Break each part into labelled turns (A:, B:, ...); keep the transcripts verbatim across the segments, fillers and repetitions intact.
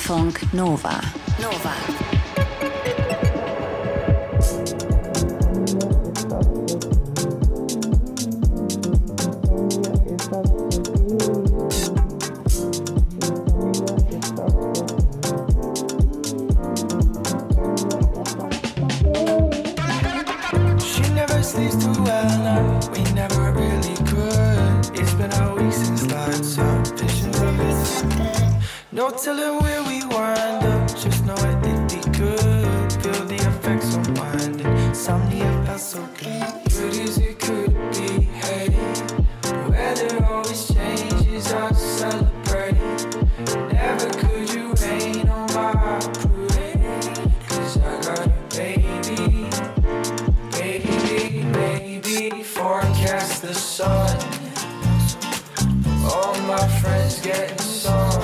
A: Deutschlandfunk Nova. Nova.
B: No telling where we wind up, just know it did be good. Feel the effects unwinding, insomnia felt so good. Good as it could be, hey. The weather always changes, I'll celebrate. Never could you rain on my parade, cause I got you, baby. Baby, baby, forecast the sun. All my friends getting some.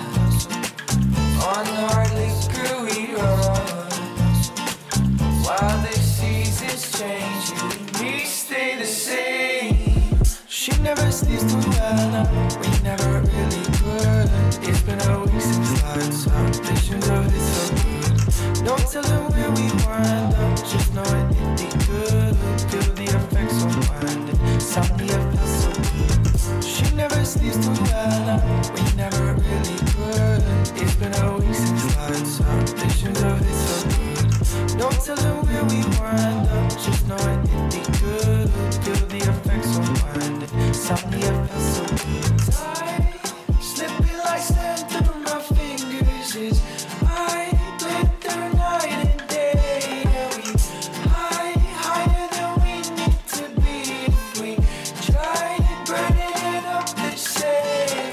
B: On our liquor we run. While the seasons change, you and me stay the same. She never sleeps too well, no, we never really could. It's been a week since lights out, visions of it so good. No telling where we wind up, just know it did be good. Feel the effects unwinding, insomnia felt so good. She never sleeps too well, no, we never really could. It's been a week since lights out, visions of it so good. No telling where we wind up, just know it did be good. Feel the effects unwinding, insomnia felt so good. Time slipping like sand through my fingers is I lit through night and day. And we high, higher than we need to be if we try burning it up the same.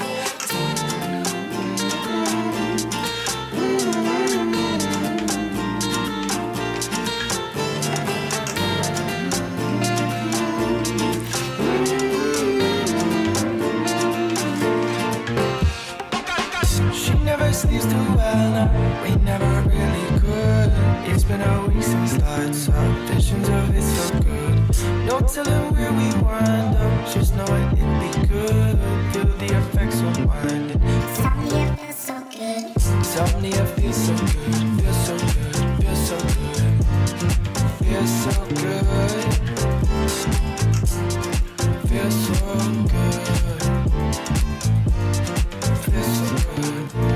B: Sleeps too well, no, we never really could. It's been a week since lights out, visions of it so good. No telling where we wind up, just know it did be good. Feel the effects unwinding. Insomnia feels so good. Insomnia feels so good, feels so good, feels so good, feels so good.